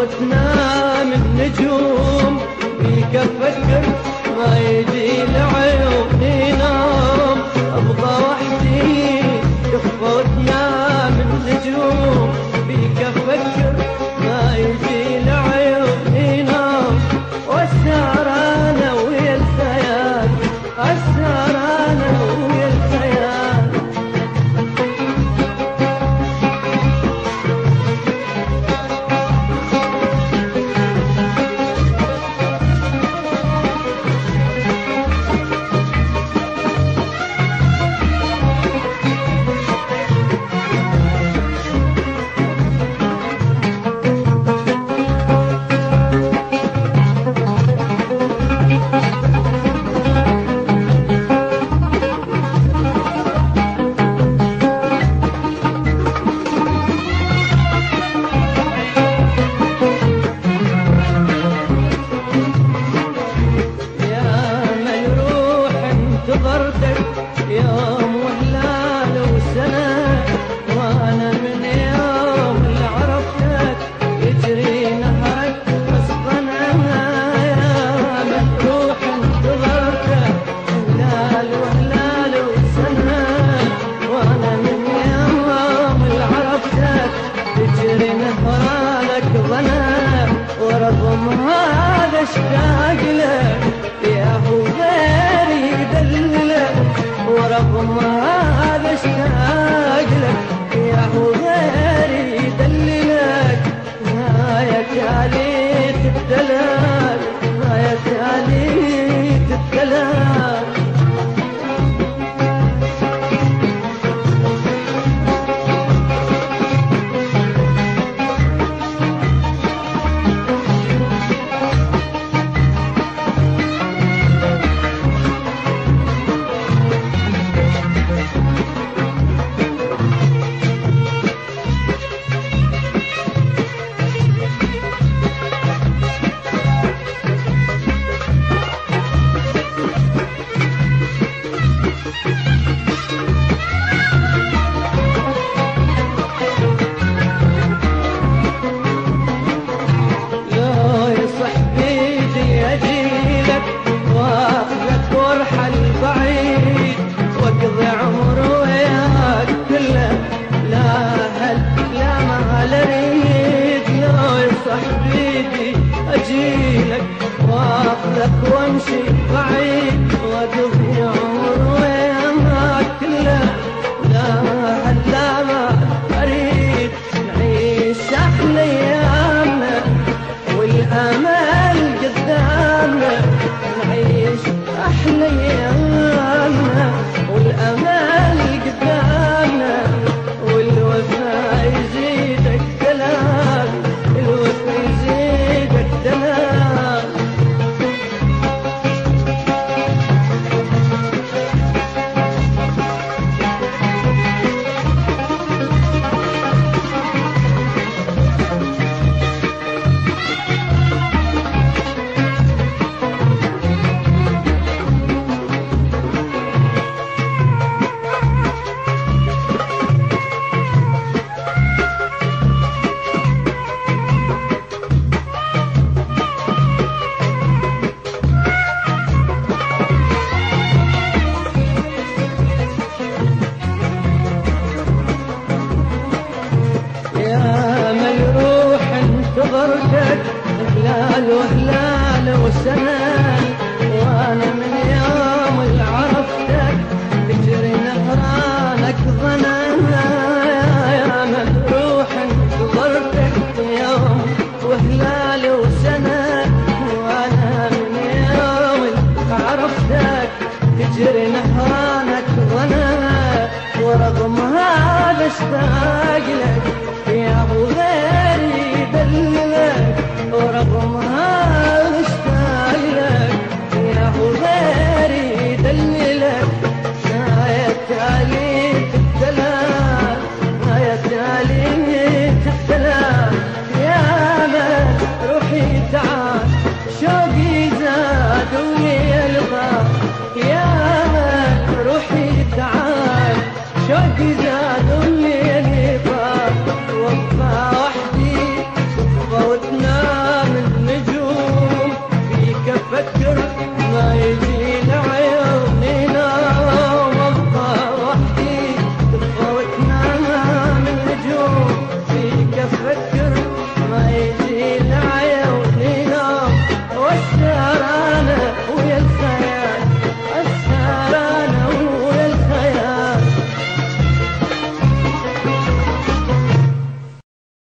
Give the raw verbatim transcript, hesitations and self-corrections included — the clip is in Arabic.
وتنام النجوم بيك افكر ما يجي لعيوني نوم. ابغى وحدي تخفى وتنام النجوم بيك افكر ما يجي لعيوني نوم. واسهر انا ويا الخيال، اسهر انا ويا الخيال. يوم وهلال وسنة وانا من يوم اللي عرفتك يجري نهرك مسقنا. يا مجروح انتظرتك هلال وهلال وسنة وانا من يوم اللي عرفتك يجري نهرك ظنا. ورغم هذا اشتاق لك يا هو غيري يدللك. ورغم هذا اشتاق لك يا هو غيري يدللك. نهاية تاليت الدلال، نهاية تاليت الدلال. أجيلك واخذك وامشي بعيد واقضي عمر وياك كله. لا هلا ما اريد نعيش احلى ايامنا والامل قدامنا. نعيش احلى ايامنا والامل قدامنا. والوفا يزيدك دلال، الوفا يزيدك دلال. انتظرتك هلال وهلال وسنة وانا من يوم اللي عرفتك تجري نهرانك ظنا. يا مجروح انتظرتك يوم وهلال وسنة وانا من يوم اللي عرفتك تجري نهرانك ظنا. ورغم هذا اشتاق